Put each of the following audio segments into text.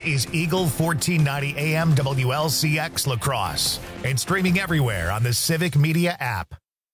is Eagle 1490 AM WLCX La Crosse and streaming everywhere on the Civic Media app.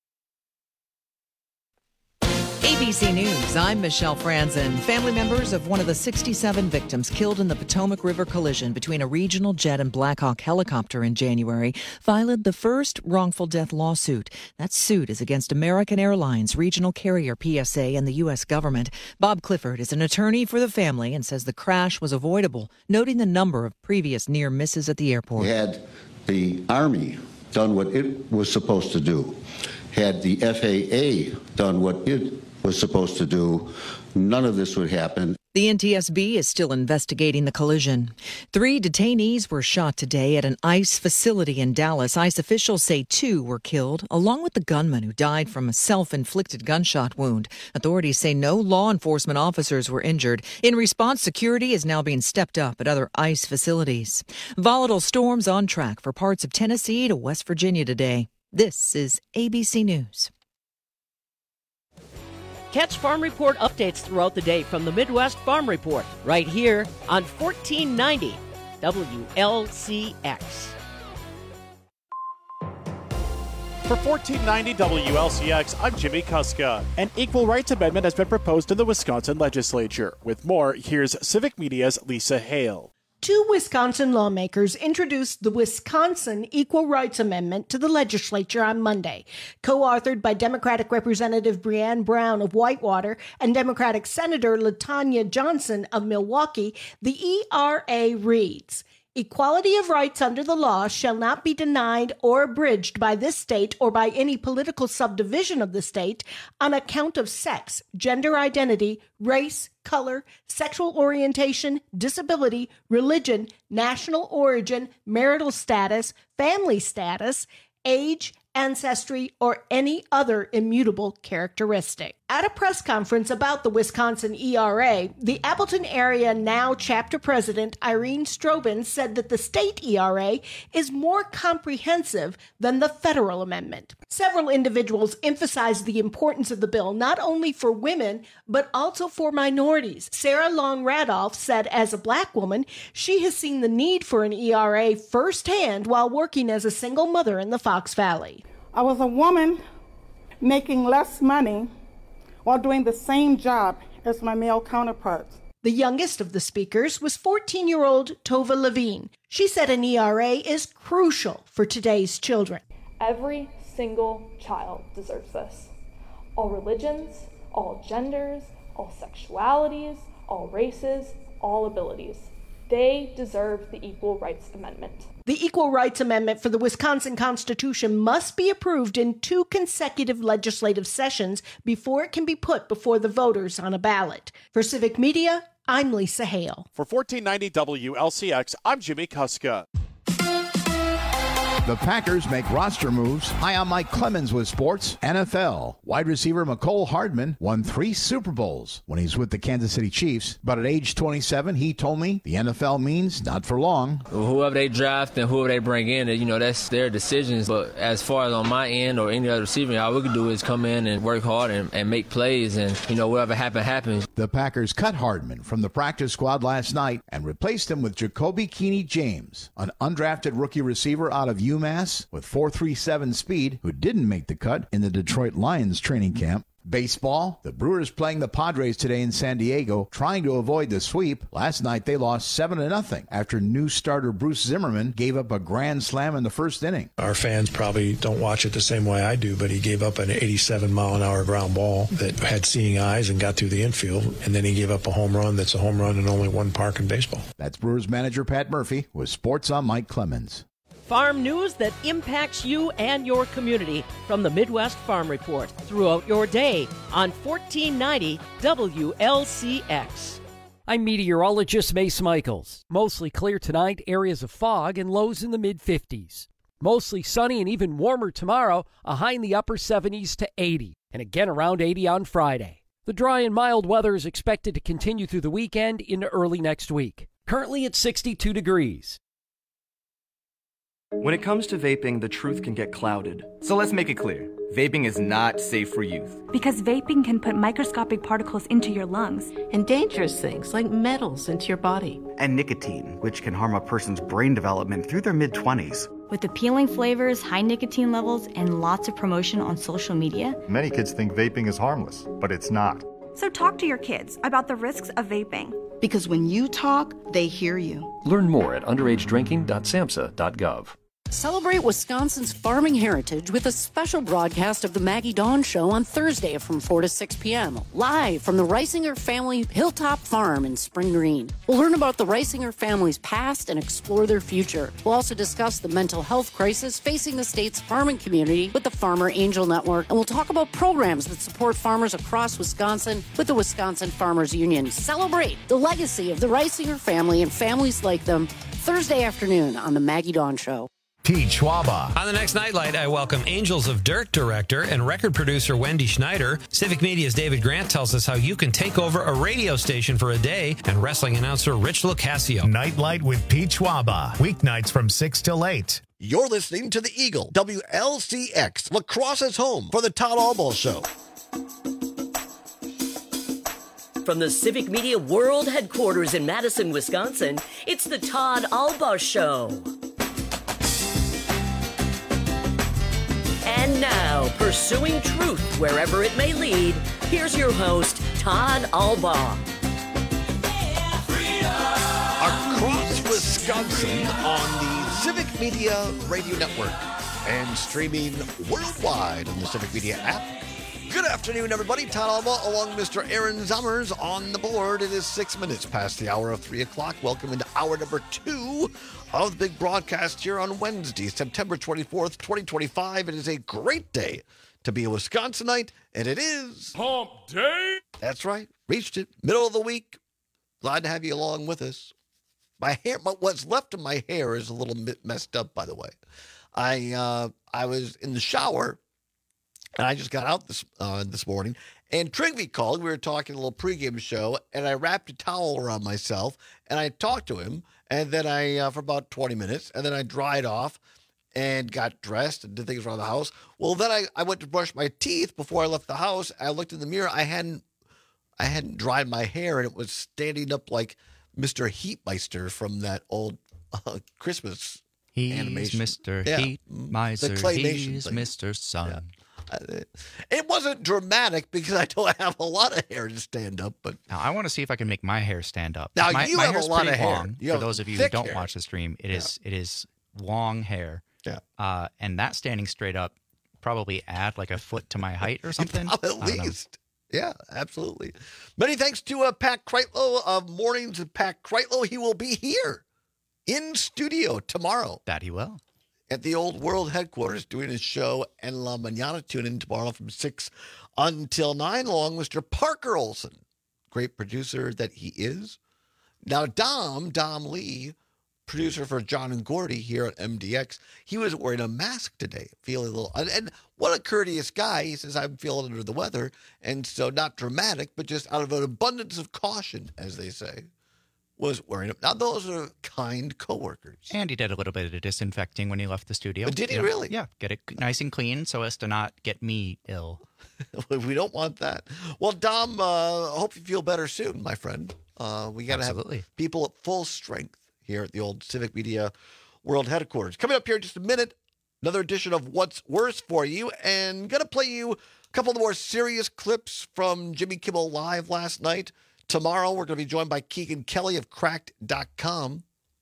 ABC News, I'm Michelle Franzen. Family members of one of the 67 victims killed in the Potomac River collision between a regional jet and Black Hawk helicopter in January filed the first wrongful death lawsuit. That suit is against American Airlines, regional carrier PSA, and the U.S. government. Bob Clifford is an attorney for the family and says the crash was avoidable, noting the number of previous near misses at the airport. Had the Army done what it was supposed to do, had the FAA done what it was supposed to do, none of this would happen. The NTSB is still investigating the collision. 3 detainees were shot today at an ICE facility in Dallas. ICE officials say 2 were killed, along with the gunman who died from a self-inflicted gunshot wound. Authorities say no law enforcement officers were injured. In response, security is now being stepped up at other ICE facilities. Volatile storms on track for parts of Tennessee to West Virginia today. This is ABC News. Catch Farm Report updates throughout the day from the Midwest Farm Report, right here on 1490 WLCX. For 1490 WLCX, I'm Jimmy Kuska. An equal rights amendment has been proposed to the Wisconsin legislature. With more, here's Civic Media's Lisa Hale. 2 Wisconsin lawmakers introduced the Wisconsin Equal Rights Amendment to the legislature on Monday. Co-authored by Democratic Representative Breanne Brown of Whitewater and Democratic Senator LaTanya Johnson of Milwaukee, the ERA reads, "Equality of rights under the law shall not be denied or abridged by this state or by any political subdivision of the state on account of sex, gender identity, race, color, sexual orientation, disability, religion, national origin, marital status, family status, age, ancestry, or any other immutable characteristic." At a press conference about the Wisconsin ERA, the Appleton Area Now chapter president Irene Strobin said that the state ERA is more comprehensive than the federal amendment. Several individuals emphasized the importance of the bill not only for women, but also for minorities. Sarah Long Radolph said as a Black woman, she has seen the need for an ERA firsthand while working as a single mother in the Fox Valley. I was a woman making less money while doing the same job as my male counterparts. The youngest of the speakers was 14-year-old Tova Levine. She said an ERA is crucial for today's children. Every single child deserves this. All religions, all genders, all sexualities, all races, all abilities. They deserve the Equal Rights Amendment. The Equal Rights Amendment for the Wisconsin Constitution must be approved in 2 consecutive legislative sessions before it can be put before the voters on a ballot. For Civic Media, I'm Lisa Hale. For 1490 WLCX, I'm Jimmy Kuska. The Packers make roster moves. Hi, I'm Mike Clemens with sports. NFL. Wide receiver McCole Hardman won 3 Super Bowls when he's with the Kansas City Chiefs. But at age 27, he told me the NFL means not for long. Whoever they draft and whoever they bring in, that's their decisions. But as far as on my end or any other receiver, all we can do is come in and work hard and make plays. And, whatever happens. The Packers cut Hardman from the practice squad last night and replaced him with Jacoby Keeney James, an undrafted rookie receiver out of UMass with 4.37 speed who didn't make the cut in the Detroit Lions training camp. Baseball, the Brewers playing the Padres today in San Diego, trying to avoid the sweep. Last night they lost 7-0 after new starter Bruce Zimmerman gave up a grand slam in the first inning. Our fans probably don't watch it the same way I do, but he gave up an 87-mile-an-hour ground ball that had seeing eyes and got through the infield, and then he gave up a home run that's a home run in only one park in baseball. That's Brewers manager Pat Murphy with Sports on Mike Clemens. Farm news that impacts you and your community from the Midwest Farm Report throughout your day on 1490 WLCX. I'm meteorologist Mace Michaels. Mostly clear tonight, areas of fog and lows in the mid-50s. Mostly sunny and even warmer tomorrow, a high in the upper 70s to 80, and again around 80 on Friday. The dry and mild weather is expected to continue through the weekend into early next week. Currently at 62 degrees. When it comes to vaping, the truth can get clouded. So let's make it clear. vaping is not safe for youth. Because vaping can put microscopic particles into your lungs. And dangerous things like metals into your body. And nicotine, which can harm a person's brain development through their mid-20s. With appealing flavors, high nicotine levels, and lots of promotion on social media. Many kids think vaping is harmless, but it's not. So talk to your kids about the risks of vaping. Because when you talk, they hear you. Learn more at underagedrinking.samhsa.gov. Celebrate Wisconsin's farming heritage with a special broadcast of the Maggie Dawn Show on Thursday from 4 to 6 p.m. live from the Reisinger family Hilltop Farm in Spring Green. We'll learn about the Reisinger family's past and explore their future. We'll also discuss the mental health crisis facing the state's farming community with the Farmer Angel Network, and we'll talk about programs that support farmers across Wisconsin with the Wisconsin Farmers Union. Celebrate the legacy of the Reisinger family and families like them Thursday afternoon on the Maggie Dawn Show. Pete Schwaba. On the next Nightlight, I welcome Angels of Dirt director and record producer Wendy Schneider. Civic Media's David Grant tells us how you can take over a radio station for a day, and wrestling announcer Rich Lucasio. Nightlight with Pete Schwaba. Weeknights from 6 till 8. You're listening to The Eagle, WLCX, Lacrosse's home for the Todd Albaugh Show. From the Civic Media World Headquarters in Madison, Wisconsin, it's the Todd Albaugh Show. And now, pursuing truth wherever it may lead, here's your host, Todd Albaugh. Across Wisconsin on the Civic Media Radio Network and streaming worldwide on the Civic Media app. Good afternoon, everybody. Todd Albaugh along with Mr. Aaron Zummers on the board. It is 6 minutes past the hour of 3 o'clock. Welcome into hour number 2 of the big broadcast here on Wednesday, September 24th, 2025. It is a great day to be a Wisconsinite, and it is Hump Day. That's right. Reached it. Middle of the week. Glad to have you along with us. My hair, what's left of my hair is a little bit messed up, by the way. I was in the shower, and I just got out this morning, and Trigby called. We were talking a little pregame show, and I wrapped a towel around myself, and I talked to him, and then for about 20 minutes, and then I dried off and got dressed and did things around the house. Well, then I went to brush my teeth before I left the house. I looked in the mirror. I hadn't dried my hair, and it was standing up like Mr. Heatmeister from that old Christmas animation. He's Mr. Heatmeister. He's Mr. Sun. Yeah. It wasn't dramatic because I don't have a lot of hair to stand up, but now I want to see if I can make my hair stand up. Now my have a lot of hair. Long, for those of you who don't watch the stream, it is long hair. Yeah. And that standing straight up probably add like a foot to my height or something. At least. Yeah, absolutely. Many thanks to Pat Kreitlow of Mornings with Pat Kreitlow. He will be here in studio tomorrow. That he will. At the Old World Headquarters doing his show En La Mañana. Tune in tomorrow from 6 until 9 along with Mr. Parker Olson. Great producer that he is. Now, Dom Lee, producer for John and Gordy here at MDX, he was wearing a mask today, feeling a little, and what a courteous guy. He says, I'm feeling under the weather. And so not dramatic, but just out of an abundance of caution, as they say, was wearing it. Now, those are kind coworkers. And he did a little bit of disinfecting when he left the studio. But did he really? Yeah, get it nice and clean so as to not get me ill. We don't want that. Well, Dom, I hope you feel better soon, my friend. We got to have people at full strength here at the old Civic Media World Headquarters. Coming up here in just a minute, another edition of What's Worse for You, and going to play you a couple of the more serious clips from Jimmy Kimmel Live last night. Tomorrow, we're going to be joined by Keegan Kelly of Cracked.com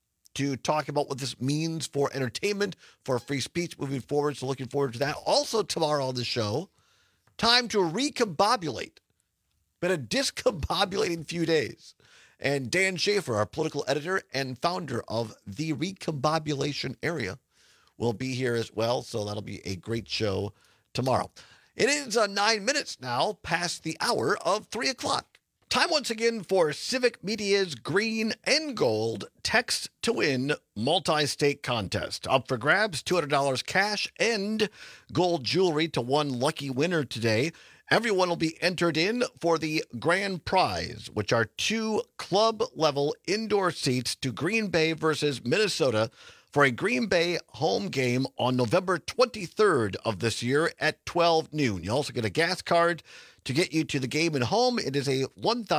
to talk about what this means for entertainment, for free speech moving forward. So looking forward to that. Also tomorrow on the show, time to recombobulate. Been a discombobulating few days. And Dan Schaefer, our political editor and founder of the Recombobulation Area, will be here as well. So that'll be a great show tomorrow. It is 9 minutes now past the hour of 3 o'clock. Time once again for Civic Media's Green and Gold Text to Win multi-state contest. Up for grabs, $200 cash and gold jewelry to one lucky winner today. Everyone will be entered in for the grand prize, which are 2 club-level indoor seats to Green Bay versus Minnesota for a Green Bay home game on November 23rd of this year at 12 noon. You also get a gas card to get you to the game and home. It is a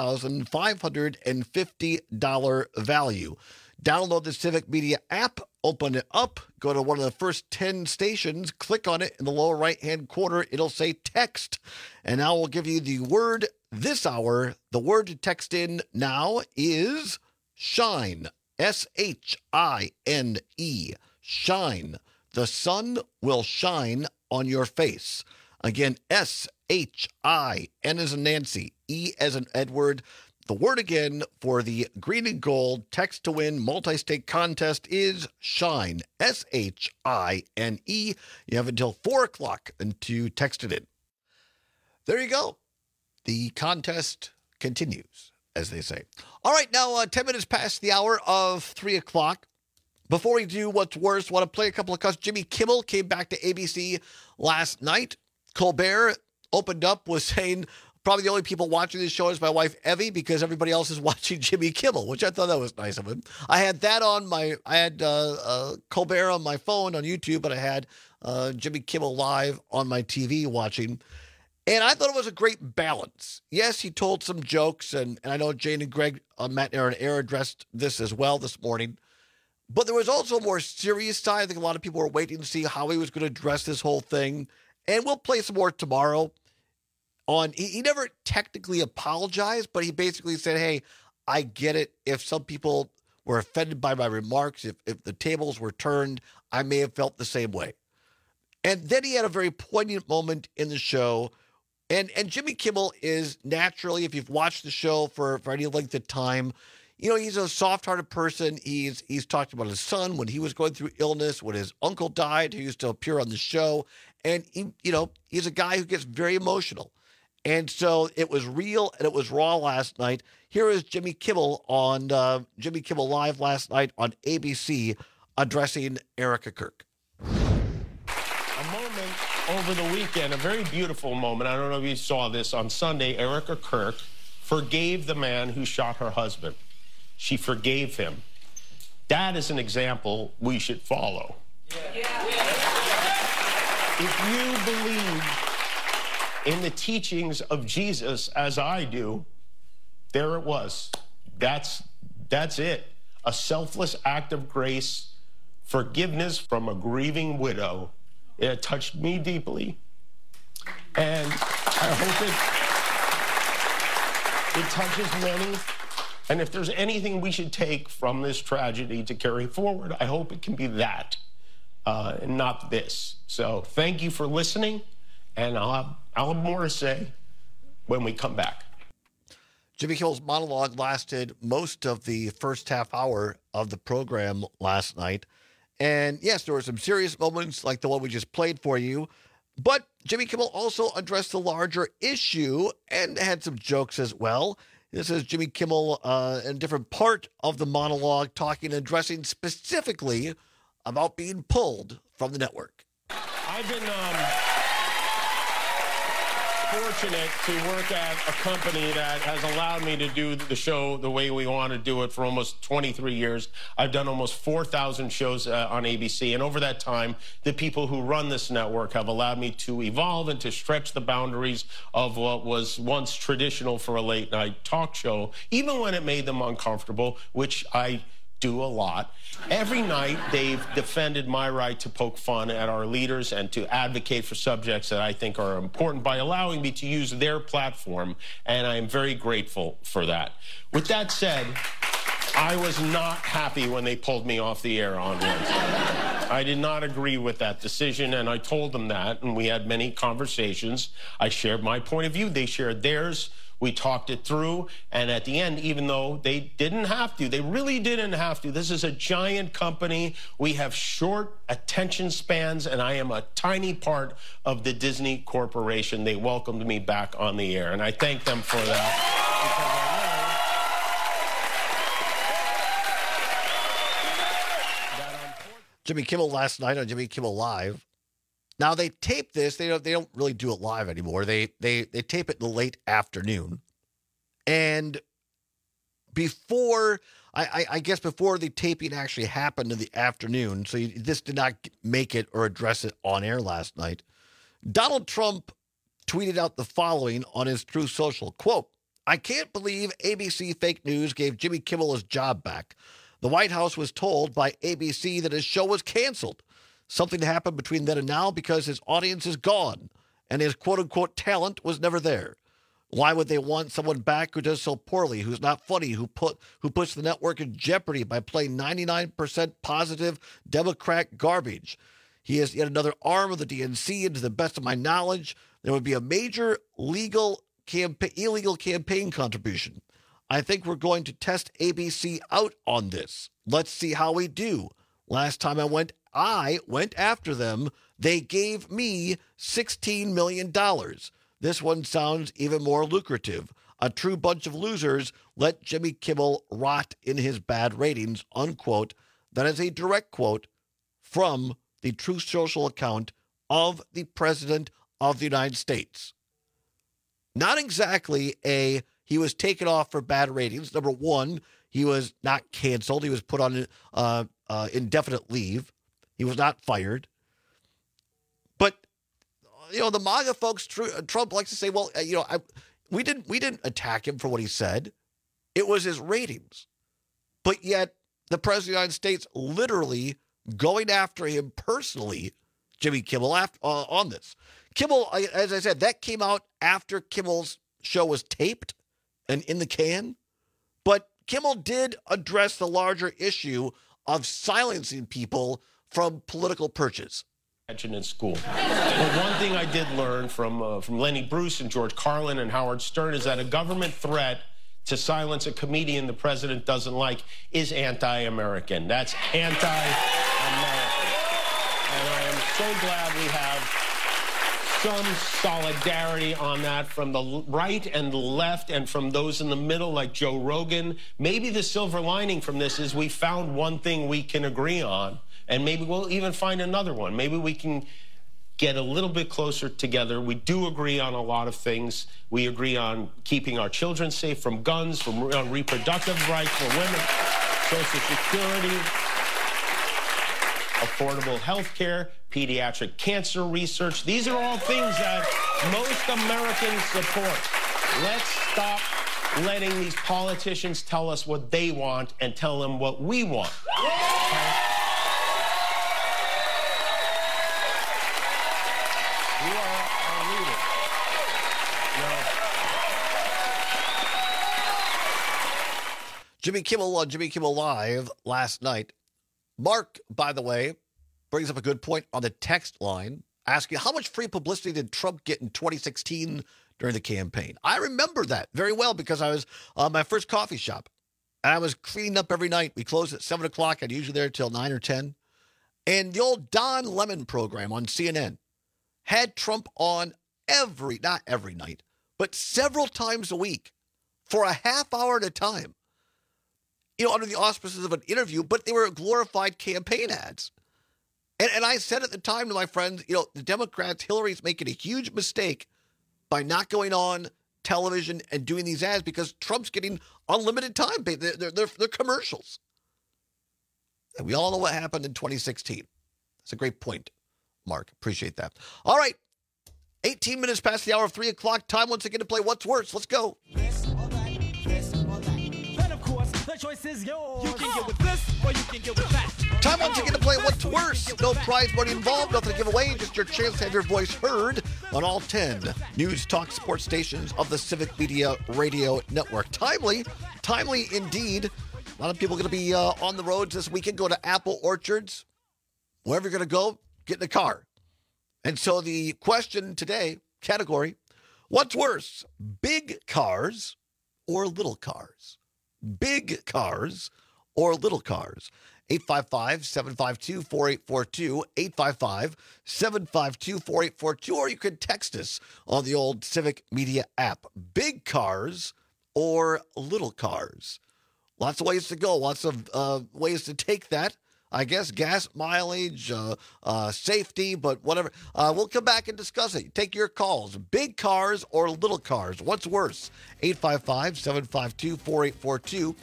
$1,550 value. Download the Civic Media app, open it up, go to one of the first 10 stations, click on it in the lower right-hand corner. It'll say text. And now we'll give you the word this hour. The word to text in now is shine. S-H-I-N-E. Shine. The sun will shine on your face. Again, S-H-I-N as in Nancy, E as in Edward. The word again for the green and gold text to win multi-state contest is shine. S-H-I-N-E. You have until 4 o'clock to text it in. There you go. The contest continues, as they say. All right, now 10 minutes past the hour of 3 o'clock. Before we do what's worse, I want to play a couple of cuts. Jimmy Kimmel came back to ABC last night. Colbert opened up, was saying probably the only people watching this show is my wife, Evie, because everybody else is watching Jimmy Kimmel, which I thought that was nice of him. I had that on I had Colbert on my phone on YouTube, but I had Jimmy Kimmel live on my TV watching. And I thought it was a great balance. Yes, he told some jokes, and I know Jane and Greg, Matt and Aaron Air addressed this as well this morning. But there was also a more serious side. I think a lot of people were waiting to see how he was going to address this whole thing. And we'll play some more tomorrow. He never technically apologized, but he basically said, hey, I get it. If some people were offended by my remarks, if the tables were turned, I may have felt the same way. And then he had a very poignant moment in the show. And Jimmy Kimmel is naturally, if you've watched the show for any length of time, you know, he's a soft-hearted person. He's talked about his son when he was going through illness, when his uncle died, who used to appear on the show. And, he's a guy who gets very emotional. And so it was real and it was raw last night. Here is Jimmy Kimmel on Jimmy Kimmel Live last night on ABC addressing Erica Kirk. A moment over the weekend, a very beautiful moment. I don't know if you saw this on Sunday. Erica Kirk forgave the man who shot her husband. She forgave him. That is an example we should follow. If you believe in the teachings of Jesus, as I do, there it was. That's it. A selfless act of grace, forgiveness from a grieving widow. It touched me deeply. And I hope it touches many. And if there's anything we should take from this tragedy to carry forward, I hope it can be that, and not this. So thank you for listening. And I'll have more to say when we come back. Jimmy Kimmel's monologue lasted most of the first half hour of the program last night. And yes, there were some serious moments like the one we just played for you. But Jimmy Kimmel also addressed the larger issue and had some jokes as well. This is Jimmy Kimmel in a different part of the monologue talking and addressing specifically about being pulled from the network. I've been fortunate to work at a company that has allowed me to do the show the way we want to do it for almost 23 years. I've done almost 4,000 shows on ABC. And over that time, the people who run this network have allowed me to evolve and to stretch the boundaries of what was once traditional for a late night talk show, even when it made them uncomfortable, which I do a lot. Every night, they've defended my right to poke fun at our leaders and to advocate for subjects that I think are important by allowing me to use their platform, and I am very grateful for that. With that said, I was not happy when they pulled me off the air on Wednesday. I did not agree with that decision, and I told them that, and we had many conversations. I shared my point of view. They shared theirs. We talked it through, and at the end, even though they didn't have to, they really didn't have to. This is a giant company. We have short attention spans, and I am a tiny part of the Disney Corporation. They welcomed me back on the air, and I thank them for that. Jimmy Kimmel last night on Jimmy Kimmel Live. Now they tape this. They don't really do it live anymore. They tape it in the late afternoon, and before, I guess before the taping actually happened in the afternoon, so this did not make it or address it on air last night, Donald Trump tweeted out the following on his Truth Social, quote, "I can't believe ABC fake news gave Jimmy Kimmel his job back. The White House was told by ABC that his show was canceled. Something happened between then and now because his audience is gone and his quote-unquote talent was never there. Why would they want someone back who does so poorly, who's not funny, who puts the network in jeopardy by playing 99% positive Democrat garbage? He is yet another arm of the DNC, and to the best of my knowledge, there would be a major illegal campaign contribution. I think we're going to test ABC out on this. Let's see how we do. Last time I went after them. They gave me $16 million. This one sounds even more lucrative. A true bunch of losers. Let Jimmy Kimmel rot in his bad ratings," unquote. That is a direct quote from the Truth Social account of the President of the United States. Not exactly he was taken off for bad ratings. Number one, he was not canceled. He was put on indefinite leave. He was not fired. But, the MAGA folks, Trump likes to say, well, we didn't attack him for what he said. It was his ratings. But yet the President of the United States literally going after him personally, Jimmy Kimmel, on this. Kimmel, as I said, that came out after Kimmel's show was taped and in the can. But Kimmel did address the larger issue of silencing people from political purchase. In school. But one thing I did learn from Lenny Bruce and George Carlin and Howard Stern is that a government threat to silence a comedian the president doesn't like is anti-American. That's anti-American. And I am so glad we have some solidarity on that from the right and the left and from those in the middle like Joe Rogan. Maybe the silver lining from this is we found one thing we can agree on, and maybe we'll even find another one. Maybe we can get a little bit closer together. We do agree on a lot of things. We agree on keeping our children safe from guns, from reproductive rights for women, Social Security, affordable health care, pediatric cancer research. These are all things that most Americans support. Let's stop letting these politicians tell us what they want and tell them what we want. Okay? You are our leader. Jimmy Kimmel on Jimmy Kimmel Live last night. Mark, by the way, brings up a good point on the text line, asking how much free publicity did Trump get in 2016 during the campaign? I remember that very well because I was on my first coffee shop, and I was cleaning up every night. We closed at 7 o'clock. I'd usually there till 9 or 10. And the old Don Lemon program on CNN had Trump on not every night, but several times a week for a half hour at a time. Under the auspices of an interview, but they were glorified campaign ads. And I said at the time to my friends, the Democrats, Hillary's making a huge mistake by not going on television and doing these ads because Trump's getting unlimited time. They're commercials. And we all know what happened in 2016. That's a great point, Mark. Appreciate that. All right. 18 minutes past the hour of 3 o'clock. Time once again to play What's Worse. Let's go. The choice is yours. You can get with this or you can get with that. Time once again to play What's Worse. No prize money involved, nothing to give away, just your chance to have your voice heard on all 10 news, talk, sports stations of the Civic Media Radio Network. Timely indeed. A lot of people are going to be on the roads this weekend, go to apple orchards. Wherever you're going to go, get in a car. And so the question today, category, what's worse, big cars or little cars? Big cars or little cars? 855-752-4842, 855-752-4842, or you could text us on the old Civic Media app. Big cars or little cars? Lots of ways to go, lots of ways to take that. I guess gas mileage, safety, but whatever. We'll come back and discuss it. Take your calls. Big cars or little cars? What's worse? 855-752-4842.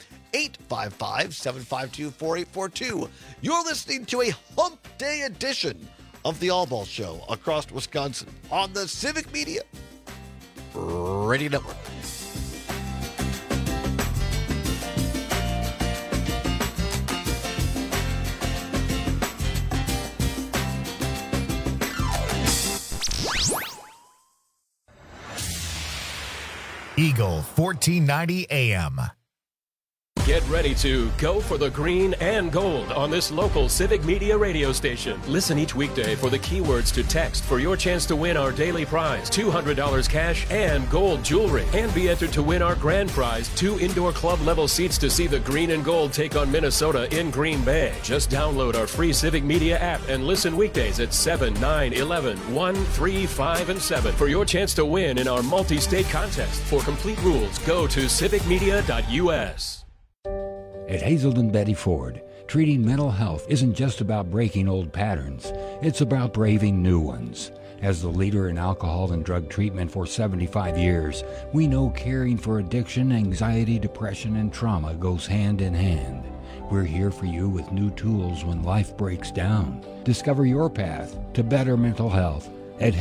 855-752-4842. You're listening to a Hump Day edition of the All Ball Show across Wisconsin on the Civic Media Radio Network. Eagle 1490 AM. Get ready to go for the green and gold on this local Civic Media radio station. Listen each weekday for the keywords to text for your chance to win our daily prize, $200 cash and gold jewelry. And be entered to win our grand prize, 2 indoor club level seats to see the green and gold take on Minnesota in Green Bay. Just download our free Civic Media app and listen weekdays at 7, 9, 11, 1, 3, 5, and 7 for your chance to win in our multi-state contest. For complete rules, go to civicmedia.us. At Hazelden Betty Ford, treating mental health isn't just about breaking old patterns, it's about braving new ones. As the leader in alcohol and drug treatment for 75 years, we know caring for addiction, anxiety, depression, and trauma goes hand in hand. We're here for you with new tools when life breaks down. Discover your path to better mental health at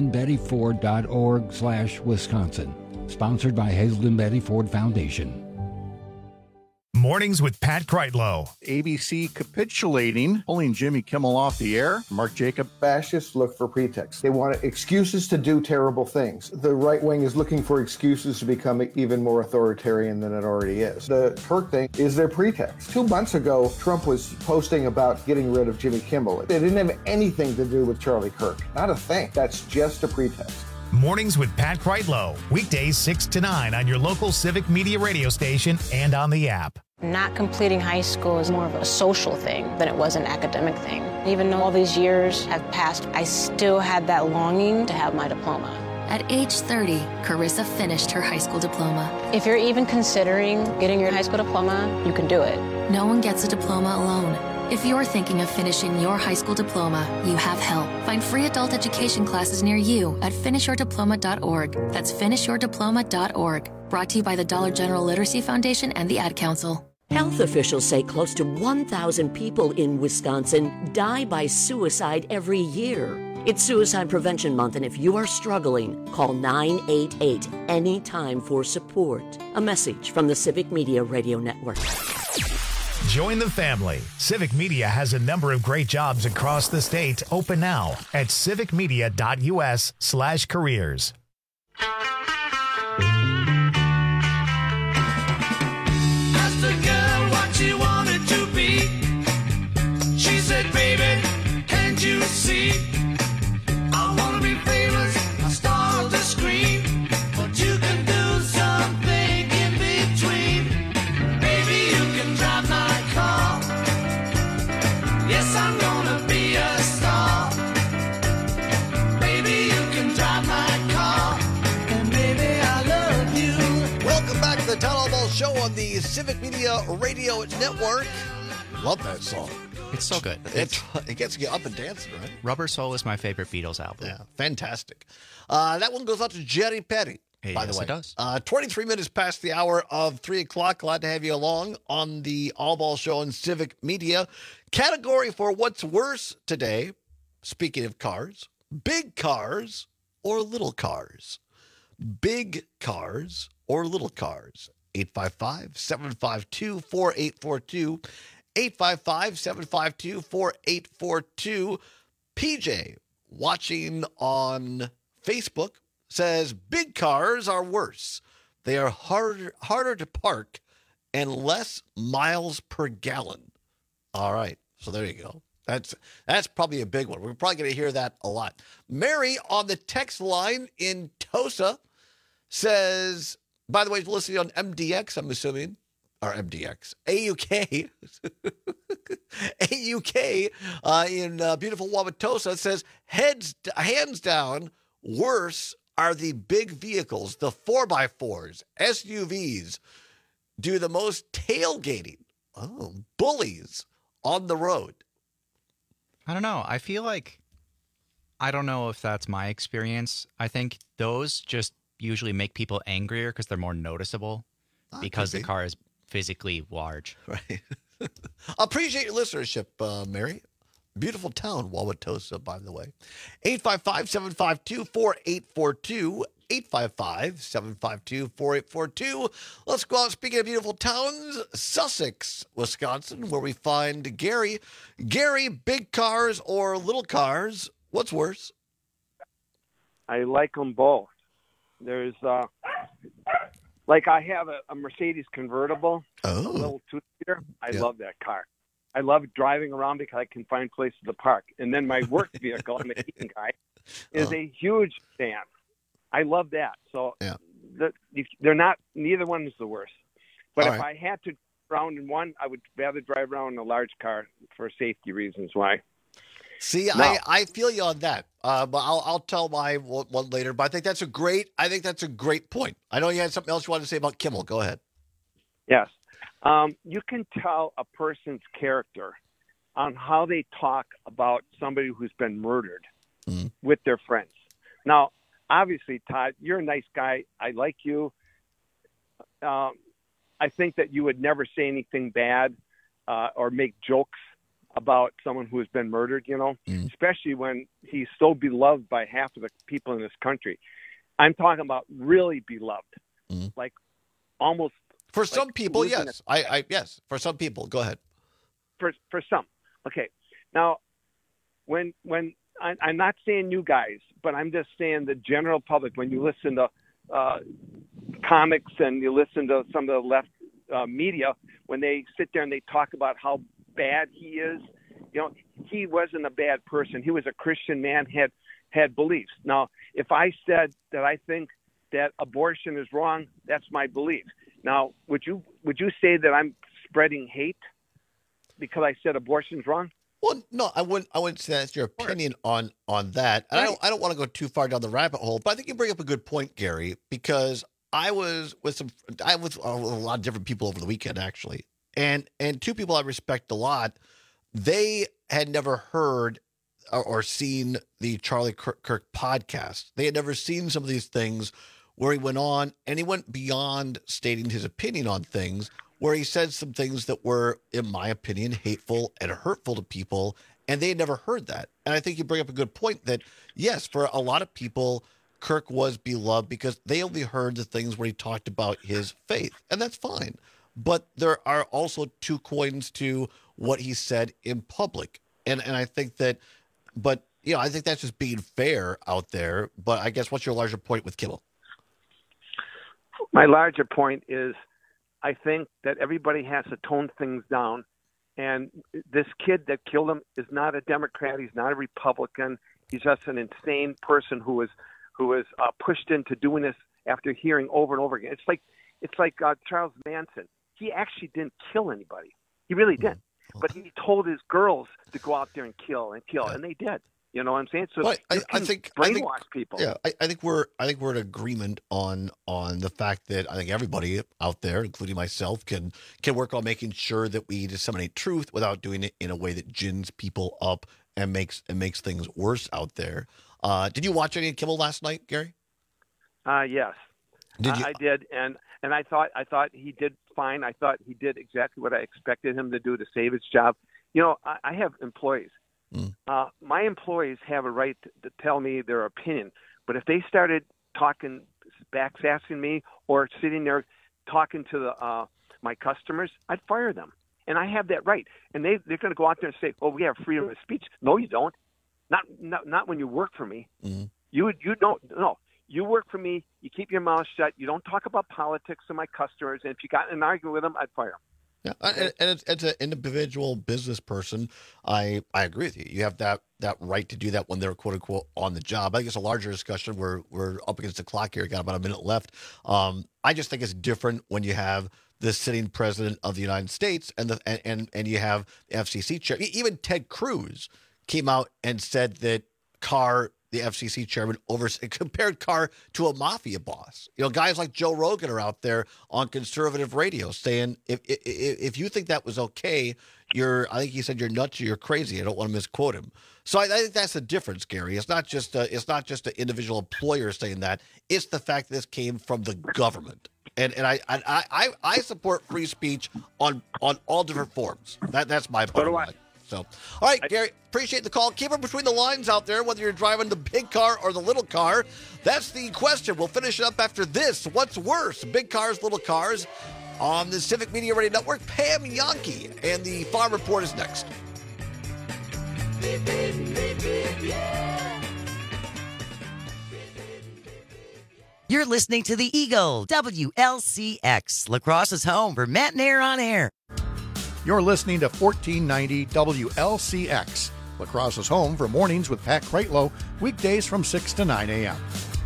hazeldenbettyford.org/Wisconsin. Sponsored by Hazelden Betty Ford Foundation. Mornings with Pat Kreitlow. ABC capitulating, pulling Jimmy Kimmel off the air. Mark Jacob. Fascists look for pretexts. They want excuses to do terrible things. The right wing is looking for excuses to become even more authoritarian than it already is. The Kirk thing is their pretext. 2 months ago, Trump was posting about getting rid of Jimmy Kimmel. It didn't have anything to do with Charlie Kirk. Not a thing. That's just a pretext. Mornings with Pat Kreitlow. Weekdays 6 to 9 on your local Civic Media radio station and on the app. Not completing high school is more of a social thing than it was an academic thing. Even though all these years have passed, I still had that longing to have my diploma. At age 30, Carissa finished her high school diploma. If you're even considering getting your high school diploma, you can do it. No one gets a diploma alone. If you're thinking of finishing your high school diploma, you have help. Find free adult education classes near you at finishyourdiploma.org. That's finishyourdiploma.org. Brought to you by the Dollar General Literacy Foundation and the Ad Council. Health officials say close to 1,000 people in Wisconsin die by suicide every year. It's Suicide Prevention Month, and if you are struggling, call 988 anytime for support. A message from the Civic Media Radio Network. Join the family. Civic Media has a number of great jobs across the state open now at civicmedia.us/careers. Asked a girl what she wanted to be. She said, baby, can't you see? I want to be famous, a star to screen, but you can do something in between. Baby, you can drive my car. Yes, I'm gonna be a star. Baby, you can drive my car. And baby, I love you. Welcome back to the Town Hall Show on the Civic Media Radio Network. Love that song. It's so good. It gets you up and dancing, right? Rubber Soul is my favorite Beatles album. Yeah, fantastic. That one goes out to Jerry Petty, by the way. It does. 23 minutes past the hour of 3 o'clock. Glad to have you along on the All Ball Show on Civic Media. Category for what's worse today, speaking of cars, big cars or little cars? Big cars or little cars? 855-752-4842. 855-752-4842. PJ, watching on Facebook, says big cars are worse. They are harder to park and less miles per gallon. All right, so there you go. That's probably a big one. We're probably going to hear that a lot. Mary on the text line in Tosa says, by the way, listening on MDX, I'm assuming. Or MDX, AUK, AUK in beautiful Wauwatosa says, hands down, worse are the big vehicles, the 4x4s, SUVs, do the most tailgating, bullies on the road. I don't know. I feel like, I don't know if that's my experience. I think those just usually make people angrier because they're more noticeable because the car is physically large. Right. Appreciate your listenership, Mary. Beautiful town, Wauwatosa, by the way. 855-752-4842. 855-752-4842. Let's go out. Speaking of beautiful towns, Sussex, Wisconsin, where we find Gary. Gary, big cars or little cars, what's worse? I like them both. There's, like I have a Mercedes convertible, a little two-seater. I love that car. I love driving around because I can find places to park. And then my work vehicle, I'm a heating guy, is a huge sedan. I love that. So they're not, neither one is the worst. But if I had to drive around in one, I would rather drive around in a large car for safety reasons. Why? See, no. I feel you on that. But I'll tell my one later. But I think that's a great point. I know you had something else you wanted to say about Kimmel. Go ahead. Yes. You can tell a person's character on how they talk about somebody who's been murdered with their friends. Now, obviously, Todd, you're a nice guy. I like you. I think that you would never say anything bad or make jokes about someone who has been murdered, especially when he's so beloved by half of the people in this country. I'm talking about really beloved, like almost. For some people, yes. Yes. For some people, go ahead. For some, okay. Now, when I'm not saying you guys, but I'm just saying the general public. When you listen to comics and you listen to some of the left media, when they sit there and they talk about how bad he is, he wasn't a bad person. He was a Christian man, had beliefs. Now, if I said that I think that abortion is wrong, that's my belief. Now, would you say that I'm spreading hate because I said abortion's wrong? Well, no, I wouldn't say that's your opinion on that. And I don't want to go too far down the rabbit hole, but I think you bring up a good point, Gary, because I was with a lot of different people over the weekend, actually. And two people I respect a lot, they had never heard or seen the Charlie Kirk podcast. They had never seen some of these things where he went on and he went beyond stating his opinion on things, where he said some things that were, in my opinion, hateful and hurtful to people, and they had never heard that. And I think you bring up a good point that, yes, for a lot of people, Kirk was beloved because they only heard the things where he talked about his faith, and that's fine. But there are also two coins to what he said in public. And I think that, but, I think that's just being fair out there. But I guess what's your larger point with Kimmel? My larger point is I think that everybody has to tone things down. And this kid that killed him is not a Democrat. He's not a Republican. He's just an insane person who was pushed into doing this after hearing over and over again. It's like Charles Manson. He actually didn't kill anybody. He really didn't. But he told his girls to go out there and kill, and they did. You know what I'm saying? So I think brainwash people. Yeah, I think we're in agreement on the fact that I think everybody out there, including myself, can work on making sure that we disseminate truth without doing it in a way that gins people up and makes things worse out there. Did you watch any of Kimmel last night, Gary? Yes. I did, and I thought he did fine. I thought he did exactly what I expected him to do to save his job. I have employees. My employees have a right to tell me their opinion, but if they started talking, backsassing me, or sitting there talking to my customers, I'd fire them, and I have that right. And they're going to go out there and say, "Oh, we have freedom of speech." No, you don't. Not when you work for me. You don't. No, you work for me. You keep your mouth shut. You don't talk about politics to my customers. And if you got in an argument with them, I'd fire them. Yeah, and as an individual business person, I agree with you. You have that right to do that when they're quote unquote on the job. I think it's a larger discussion. We're up against the clock here. Got about a minute left. I just think it's different when you have the sitting president of the United States and you have the FCC chair. Even Ted Cruz came out and said that Carr, the FCC chairman, compared Carr to a mafia boss. Guys like Joe Rogan are out there on conservative radio saying if you think that was okay, I think he said you're nuts or you're crazy. I don't want to misquote him. So I think that's the difference, Gary. It's not just an individual employer saying that. It's the fact that this came from the government. And I support free speech on all different forms. That's my bottom line. So, all right, Gary, appreciate the call. Keep it between the lines out there, whether you're driving the big car or the little car. That's the question. We'll finish it up after this. What's worse, big cars, little cars? On the Civic Media Radio Network, Pam Yankee and the Farm Report is next. You're listening to the Eagle, WLCX, La Crosse's home for Matt and Air on Air. You're listening to 1490 WLCX, La Crosse's home for mornings with Pat Kreitlow, weekdays from 6 to 9 a.m.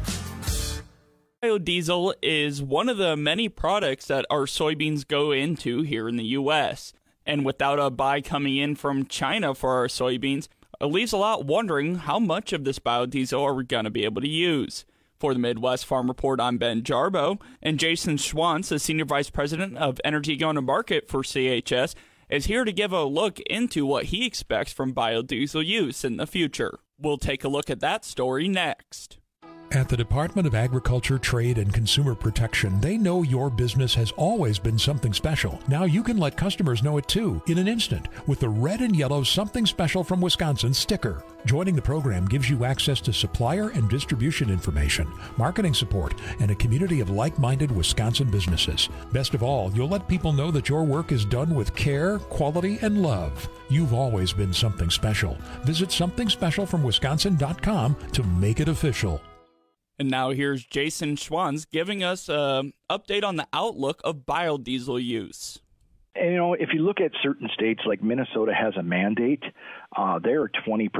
Biodiesel is one of the many products that our soybeans go into here in the U.S. And without a buy coming in from China for our soybeans, it leaves a lot wondering how much of this biodiesel are we going to be able to use. For the Midwest Farm Report, I'm Ben Jarbo, and Jason Schwantz, the Senior Vice President of Energy Going to Market for CHS, is here to give a look into what he expects from biodiesel use in the future. We'll take a look at that story next. At the Department of Agriculture, Trade, and Consumer Protection, they know your business has always been something special. Now you can let customers know it too, in an instant, with the red and yellow Something Special from Wisconsin sticker. Joining the program gives you access to supplier and distribution information, marketing support, and a community of like-minded Wisconsin businesses. Best of all, you'll let people know that your work is done with care, quality, and love. You've always been something special. Visit somethingspecialfromwisconsin.com to make it official. And now here's Jason Schwantz giving us an update on the outlook of biodiesel use. And, if you look at certain states, like Minnesota has a mandate, they're 20%.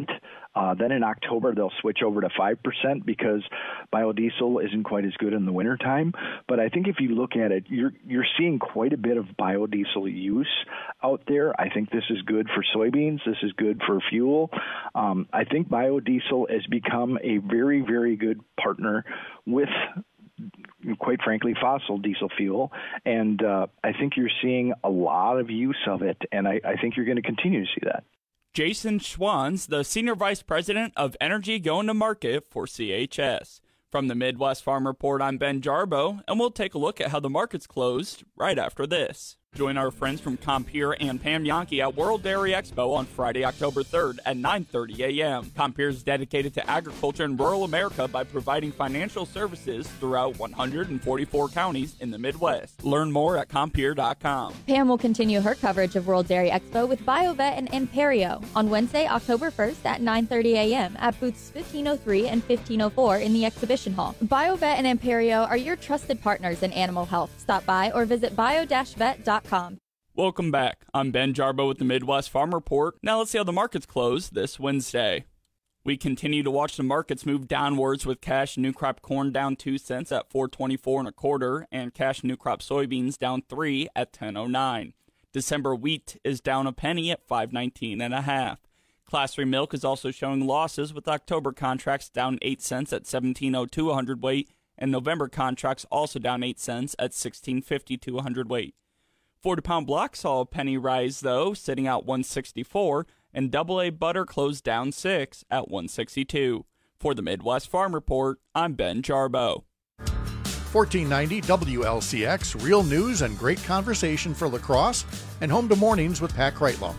Then in October, they'll switch over to 5% because biodiesel isn't quite as good in the wintertime. But I think if you look at it, you're seeing quite a bit of biodiesel use out there. I think this is good for soybeans. This is good for fuel. I think biodiesel has become a very, very good partner with, quite frankly, fossil diesel fuel. And I think you're seeing a lot of use of it, and I think you're going to continue to see that. Jason Schwantz, the Senior Vice President of Energy Going to Market for CHS. From the Midwest Farm Report, I'm Ben Jarbo, and we'll take a look at how the market's closed right after this. Join our friends from Compeer and Pam Yankee at World Dairy Expo on Friday, October 3rd at 9:30 a.m. Compeer is dedicated to agriculture in rural America by providing financial services throughout 144 counties in the Midwest. Learn more at Compeer.com. Pam will continue her coverage of World Dairy Expo with BioVet and Imperio on Wednesday, October 1st at 9:30 a.m. at booths 1503 and 1504 in the exhibition hall. BioVet and Imperio are your trusted partners in animal health. Stop by or visit bio-vet.com. Welcome back. I'm Ben Jarbo with the Midwest Farm Report. Now let's see how the markets closed this Wednesday. We continue to watch the markets move downwards with cash new crop corn down 2 cents at $4.24 1/4 and cash new crop soybeans down 3 at $10.09. December wheat is down a penny at $5.19 1/2. Class 3 milk is also showing losses with October contracts down 8 cents at $17.02 a hundredweight and November contracts also down 8 cents at $16.52 a hundredweight. 40-pound block saw a penny rise, though, sitting at $1.64, and AA butter closed down 6 at $1.62. For the Midwest Farm Report, I'm Ben Jarbo. 1490 WLCX, real news and great conversation for La Crosse, and home to mornings with Pat Kreitlow.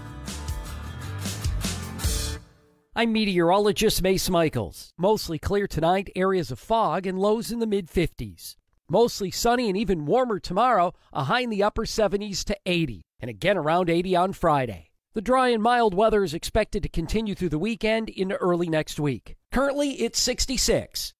I'm meteorologist Mace Michaels. Mostly clear tonight, areas of fog and lows in the mid-50s. Mostly sunny and even warmer tomorrow, a high in the upper 70s to 80, and again around 80 on Friday. The dry and mild weather is expected to continue through the weekend into early next week. Currently, it's 66.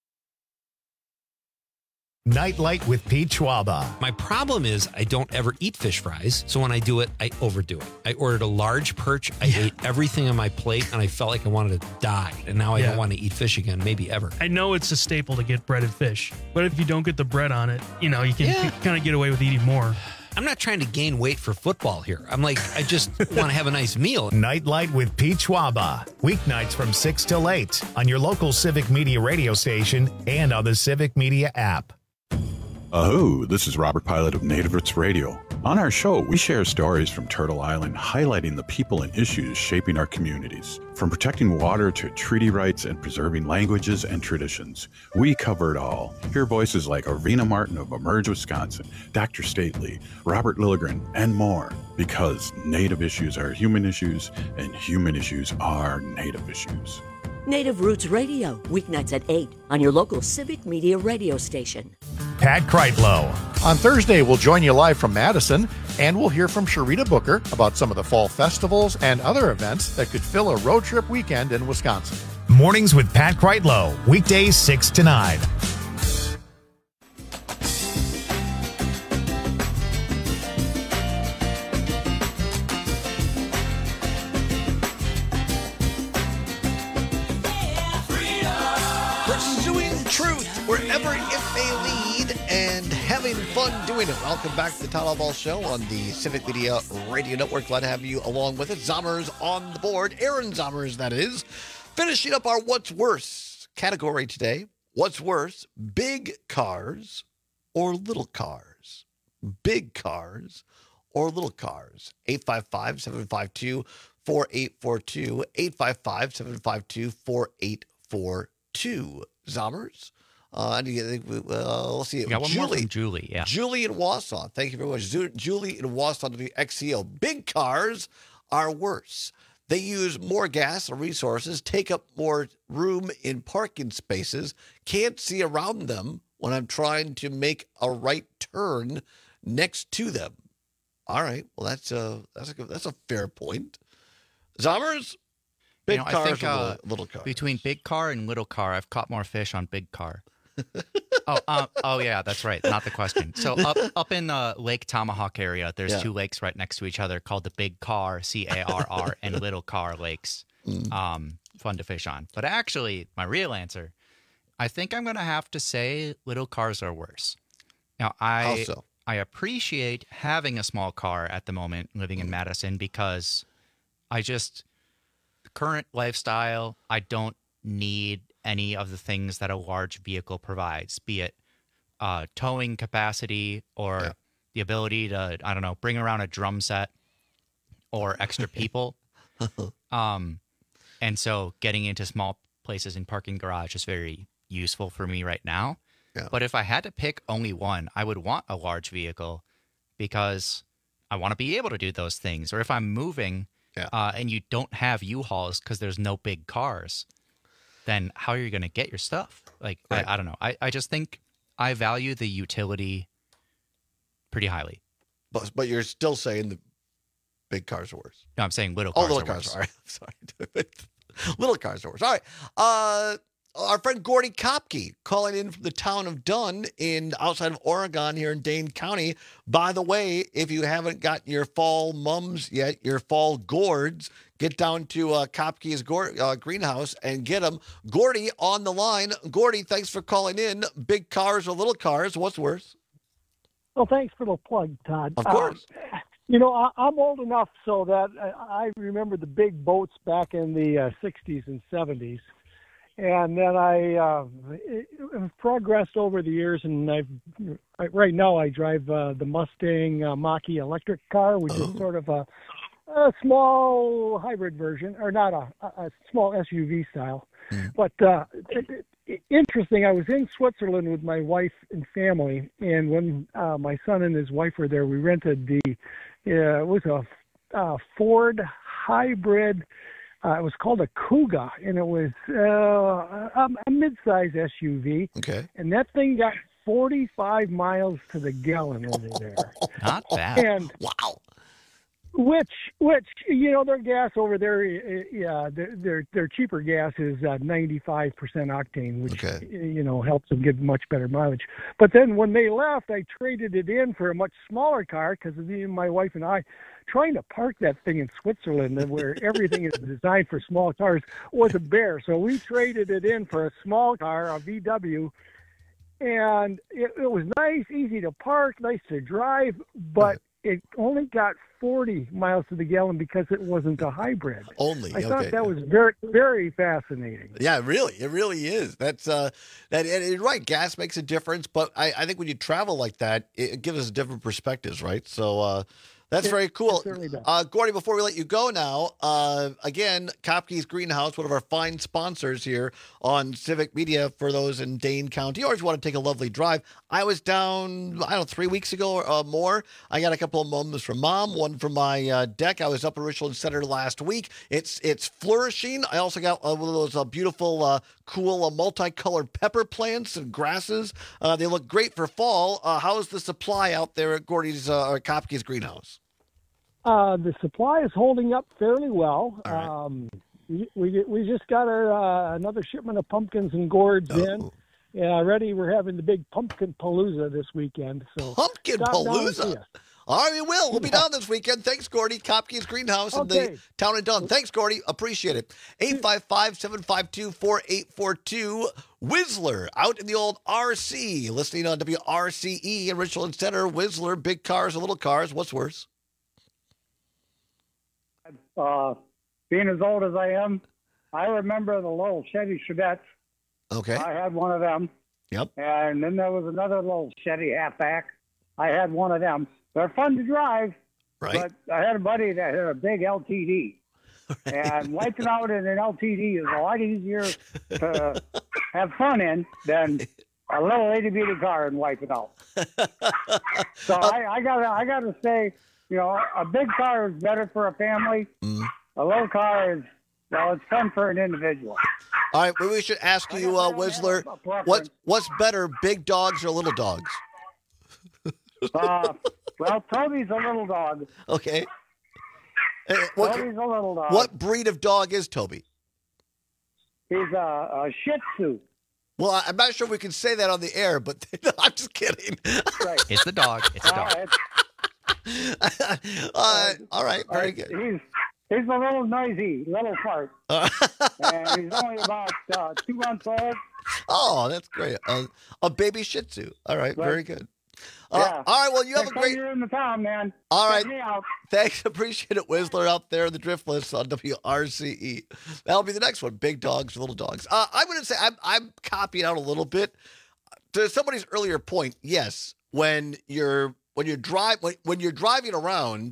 Nightlight with Pete Schwaba. My problem is I don't ever eat fish fries, so when I do it, I overdo it. I ordered a large perch, I ate everything on my plate, and I felt like I wanted to die. And now I don't want to eat fish again, maybe ever. I know it's a staple to get breaded fish, but if you don't get the bread on it, you can kind of get away with eating more. I'm not trying to gain weight for football here. I'm like, I just want to have a nice meal. Nightlight with Pete Schwaba. Weeknights from 6 till 8 on your local Civic Media radio station and on the Civic Media app. This is Robert Pilot of Native Roots Radio. On our show, we share stories from Turtle Island highlighting the people and issues shaping our communities. From protecting water to treaty rights and preserving languages and traditions, we cover it all. Hear voices like Arvina Martin of Emerge Wisconsin, Dr. Stately, Robert Lilligren, and more. Because Native issues are human issues, and human issues are Native issues. Native Roots Radio, weeknights at 8 on your local Civic Media radio station. Pat Kreitlow. On Thursday, we'll join you live from Madison, and we'll hear from Sharita Booker about some of the fall festivals and other events that could fill a road trip weekend in Wisconsin. Mornings with Pat Kreitlow, weekdays 6 to 9. Pursuing truth wherever it may lead and having fun doing it. Welcome back to the Town Hall Ball Show on the Civic Media Radio Network. Glad to have you along with it. Zommers on the board. Aaron Zommers, that is. Finishing up our What's Worse category today. What's worse, big cars or little cars? Big cars or little cars? 855-752-4842. 855-752-4842. Zommers. Let's see. You got one more from Julie. Yeah. Julie in Wausau. Thank you very much. Julie in Wausau, WXCO. Big cars are worse. They use more gas and resources, take up more room in parking spaces, can't see around them when I'm trying to make a right turn next to them. All right. Well, that's a fair point. Zommers? Big cars or little cars? Between big car and little car, I've caught more fish on big car. Oh yeah, that's right. Not the question. So up in Lake Tomahawk area, there's two lakes right next to each other called the Big Car, CARR, and Little Car lakes. Fun to fish on. But actually, my real answer, I think I'm going to have to say little cars are worse. Now, I appreciate having a small car at the moment living in Madison because current lifestyle, I don't need any of the things that a large vehicle provides, be it towing capacity or the ability to, I don't know, bring around a drum set or extra people. And so getting into small places in parking garage is very useful for me right now. Yeah. But if I had to pick only one, I would want a large vehicle because I want to be able to do those things. Or if I'm moving and you don't have U-Hauls because there's no big cars, then how are you going to get your stuff? Like, right. I don't know. I just think I value the utility pretty highly. But you're still saying the big cars are worse. No, I'm saying little cars are worse. All right. Sorry. Little cars are worse. All right. Our friend Gordy Kopke calling in from the town of Dunn outside of Oregon here in Dane County. By the way, if you haven't gotten your fall mums yet, your fall gourds, get down to Kopke's greenhouse and get them. Gordy on the line. Gordy, thanks for calling in. Big cars or little cars, what's worse? Well, thanks for the plug, Todd. Of course. I'm old enough so that I remember the big boats back in the 60s and 70s. And then I progressed over the years, and right now I drive the Mustang Mach-E electric car, which is sort of a small hybrid version, or not a small SUV style. But interesting, I was in Switzerland with my wife and family, and when my son and his wife were there, we rented it was a Ford hybrid. It was called a Kuga, and it was a mid-size SUV. Okay. And that thing got 45 miles to the gallon over there. Not bad. And wow. Which their gas over there, their cheaper gas is 95% octane, which helps them get much better mileage. But then when they left, I traded it in for a much smaller car because my wife and I trying to park that thing in Switzerland, where everything is designed for small cars, was a bear. So we traded it in for a small car, a VW, and it was nice, easy to park, nice to drive, but it only got 40 miles to the gallon because it wasn't a hybrid. Only. I thought that was very, very fascinating. Yeah, really. It really is. That's and you're right. Gas makes a difference, but I think when you travel like that, it gives us different perspectives, right? So that's very cool. Gordy, before we let you go now, again, Kopke's Greenhouse, one of our fine sponsors here on Civic Media for those in Dane County. You always want to take a lovely drive. I was down, 3 weeks ago or more. I got a couple of moments from Mom, one from my deck. I was up at Richland Center last week. It's flourishing. I also got one of those beautiful, cool, multicolored pepper plants and grasses. They look great for fall. How's the supply out there at Gordy's or Kopke's Greenhouse? The supply is holding up fairly well. We just got another shipment of pumpkins and gourds in. Yeah, ready. We're having the big pumpkin palooza this weekend. So pumpkin palooza. All right, we will. We'll be down this weekend. Thanks, Gordy. Kopke's Greenhouse in the town of Dunn. Thanks, Gordy. Appreciate it. 855-752-4842. Whistler out in the old RC. Listening on WRCE in Richland Center. Whistler, big cars and little cars. What's worse? Being as old as I am, I remember the little Chevy Chevettes. Okay. I had one of them. Yep. And then there was another little Chevy halfback. I had one of them. They're fun to drive. Right. But I had a buddy that had a big LTD. And wiping out in an LTD is a lot easier to have fun in than a little itty-bitty car and wiping out. So I gotta say, a big car is better for a family. A little car is, it's fun for an individual. All right, well, we should ask you, Whistler, what's better, big dogs or little dogs? Well, Toby's a little dog. Okay. Toby's a little dog. What breed of dog is Toby? He's a Shih Tzu. Well, I'm not sure we can say that on the air, but I'm just kidding. Right. It's the dog. It's a dog. All right, very good. He's a little noisy, little fart. And he's only about 2 months old. Oh, that's great. A baby Shih Tzu. All right, very good. Yeah. All right, well, you have a great... You're in the town, man. All right. Check me out. Thanks. Appreciate it, Whistler, out there in the Driftless on WRCE. That'll be the next one, big dogs, little dogs. I'm going to say I'm copying out a little bit. To somebody's earlier point, yes, when you're driving around,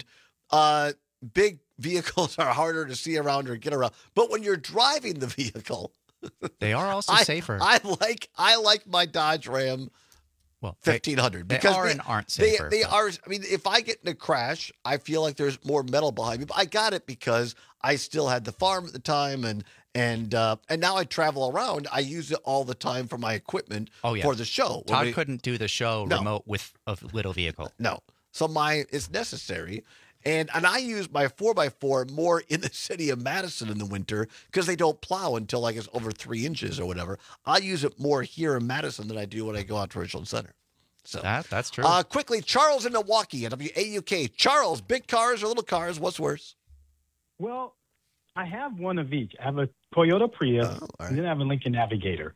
big vehicles are harder to see around or get around. But when you're driving the vehicle... They are also safer. I like my Dodge Ram 1500 they because are and aren't safer. They are. I mean, if I get in a crash, I feel like there's more metal behind me. But I got it because I still had the farm at the time, and now I travel around. I use it all the time for my equipment for the show. Todd couldn't do the show remote with a little vehicle. No, so it's necessary. And I use my 4x4 more in the city of Madison in the winter because they don't plow until I guess over 3 inches or whatever. I use it more here in Madison than I do when I go out to Richland Center. So that's true. Quickly, Charles in Milwaukee at WAUK. Charles, big cars or little cars? What's worse? Well, I have one of each. I have a Toyota Prius, and then I have a Lincoln Navigator.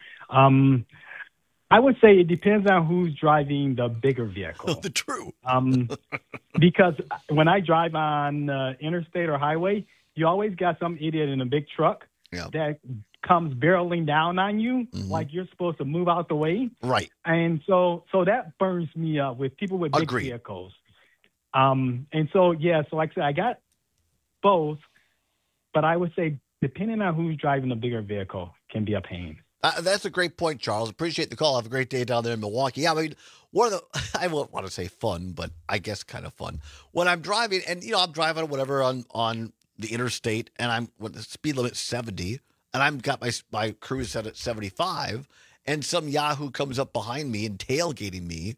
I would say it depends on who's driving the bigger vehicle. The true. Because when I drive on interstate or highway, you always got some idiot in a big truck that comes barreling down on you like you're supposed to move out the way. Right. And so that burns me up with people with big vehicles. And so like I said, I got both, but I would say depending on who's driving the bigger vehicle can be a pain. That's a great point, Charles. Appreciate the call. Have a great day down there in Milwaukee. Yeah, I mean, one of the, I won't want to say fun, but I guess kind of fun. When I'm driving, and, I'm driving whatever on the interstate, and when the speed limit's 70, and I've got my cruise set at 75, and some Yahoo comes up behind me and tailgating me,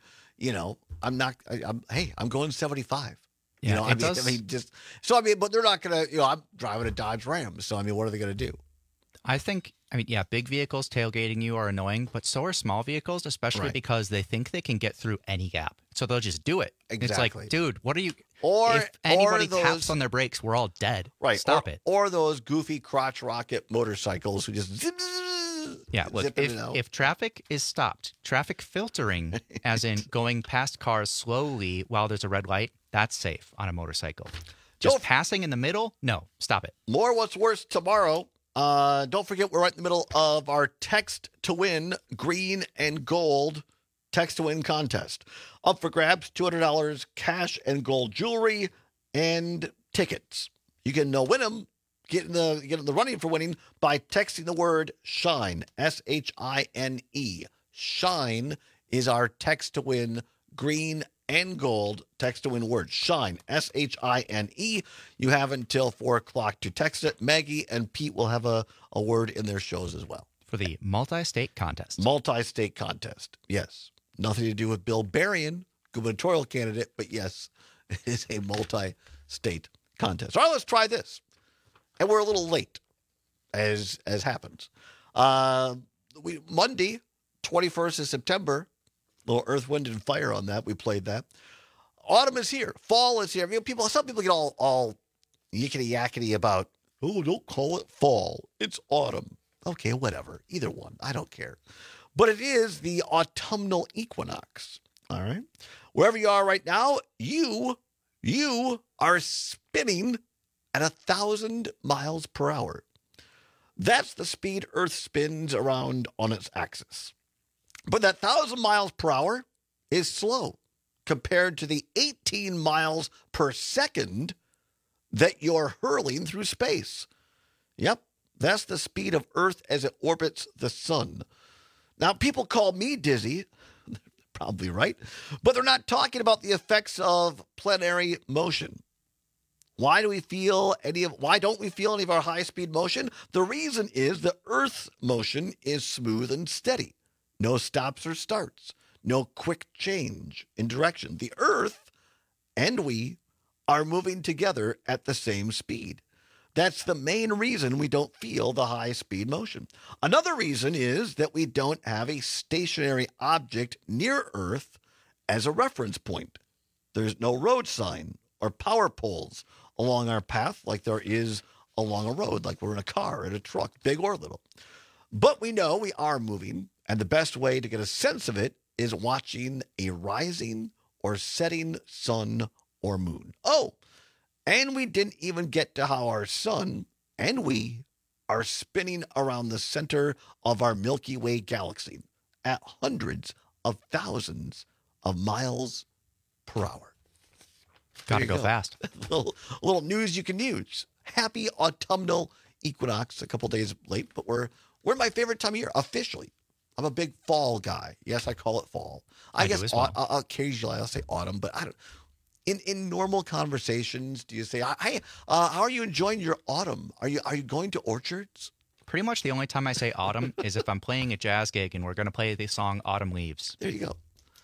I'm going 75. Yeah, but they're not going to, I'm driving a Dodge Ram. So, what are they going to do? Big vehicles tailgating you are annoying, but so are small vehicles, especially because they think they can get through any gap. So they'll just do it. Exactly. It's like, dude, what are you... if anybody taps on their brakes, we're all dead. Right. Stop it. Or those goofy crotch rocket motorcycles who just... Yeah, look, if traffic is stopped, traffic filtering, as in going past cars slowly while there's a red light, that's safe on a motorcycle. Just passing in the middle? No, stop it. More What's Worse tomorrow. Don't forget, we're right in the middle of our Text to Win green and gold Text to Win contest. Up for grabs, $200 cash and gold jewelry and tickets. You can win them. Get in the running for winning by texting the word SHINE, SHINE. SHINE is our text to win green and gold text to win word. SHINE, SHINE. You have until 4 o'clock to text it. Maggie and Pete will have a word in their shows as well. For the multi-state contest. Multi-state contest, yes. Nothing to do with Bill Berrien, gubernatorial candidate, but yes, it is a multi-state contest. All right, let's try this. And we're a little late, as happens. Monday, 21st of September, little Earth, Wind, and Fire on that. We played that. Autumn is here. Fall is here. Some people get all yickety-yackety about, don't call it fall. It's autumn. Okay, whatever. Either one. I don't care. But it is the autumnal equinox. All right? Wherever you are right now, you are spinning at 1,000 miles per hour. That's the speed Earth spins around on its axis. But that 1,000 miles per hour is slow compared to the 18 miles per second that you're hurling through space. Yep, that's the speed of Earth as it orbits the sun. Now, people call me dizzy. Probably right. But they're not talking about the effects of planetary motion. Why don't we feel any of our high-speed motion? The reason is the Earth's motion is smooth and steady. No stops or starts. No quick change in direction. The Earth and we are moving together at the same speed. That's the main reason we don't feel the high-speed motion. Another reason is that we don't have a stationary object near Earth as a reference point. There's no road sign or power poles along our path like there is along a road, like we're in a car, in a truck, big or little. But we know we are moving, and the best way to get a sense of it is watching a rising or setting sun or moon. Oh, and we didn't even get to how our sun and we are spinning around the center of our Milky Way galaxy at hundreds of thousands of miles per hour. Gotta go fast. A little news you can use. Happy autumnal equinox. A couple days late, but we're in my favorite time of year officially. I'm a big fall guy. Yes, I call it fall. I guess occasionally I'll say autumn, but I don't. In normal conversations, do you say, "How are you enjoying your autumn? Are you going to orchards?" Pretty much the only time I say autumn is if I'm playing a jazz gig and we're going to play the song "Autumn Leaves." There you go.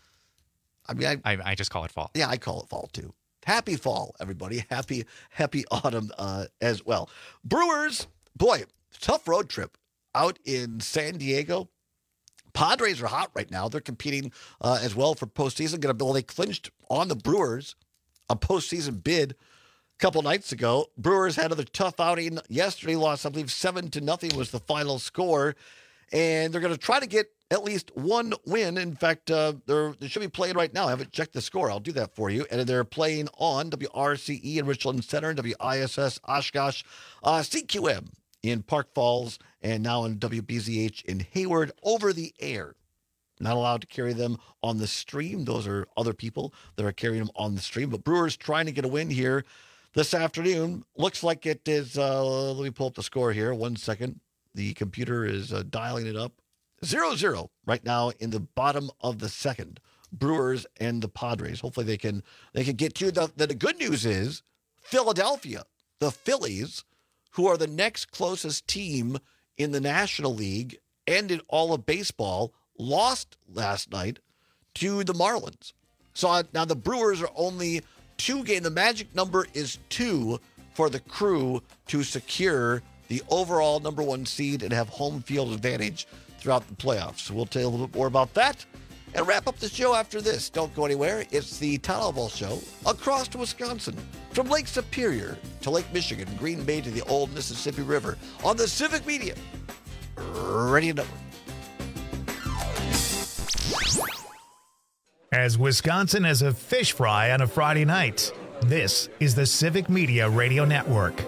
I mean, I just call it fall. Yeah, I call it fall too. Happy fall, everybody. Happy autumn as well. Brewers, boy, tough road trip out in San Diego. Padres are hot right now. They're competing as well for postseason. They clinched on the Brewers a postseason bid a couple nights ago. Brewers had another tough outing yesterday. Lost, I believe, 7-0 was the final score. And they're going to try to get at least one win. In fact, they should be playing right now. I haven't checked the score. I'll do that for you. And they're playing on WRCE in Richland Center and WISS Oshkosh, CQM in Park Falls, and now in WBZH in Hayward over the air. Not allowed to carry them on the stream. Those are other people that are carrying them on the stream. But Brewers trying to get a win here this afternoon. Looks like it is, let me pull up the score here. 1 second. The computer is dialing it up. 0-0 right now in the bottom of the second. Brewers and the Padres. Hopefully they can get to the good news is Philadelphia, the Phillies, who are the next closest team in the National League and in all of baseball, lost last night to the Marlins. So now the Brewers are only 2 games. The magic number is 2 for the Crew to secure the overall number 1 seed and have home field advantage throughout the playoffs. So we'll tell you a little bit more about that and wrap up the show after this. Don't go anywhere. It's the Tyler Ball Show across to Wisconsin, from Lake Superior to Lake Michigan, Green Bay to the old Mississippi River on the Civic Media Radio Network. As Wisconsin has a fish fry on a Friday night. This is the Civic Media Radio Network.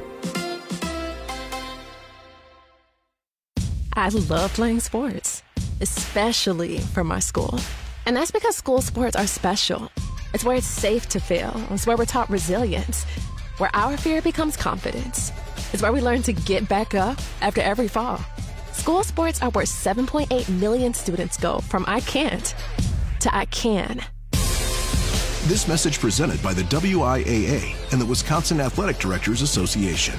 I love playing sports, especially for my school. And that's because school sports are special. It's where it's safe to fail. It's where we're taught resilience, where our fear becomes confidence. It's where we learn to get back up after every fall. School sports are where 7.8 million students go from I can't to I can. This message presented by the WIAA and the Wisconsin Athletic Directors Association.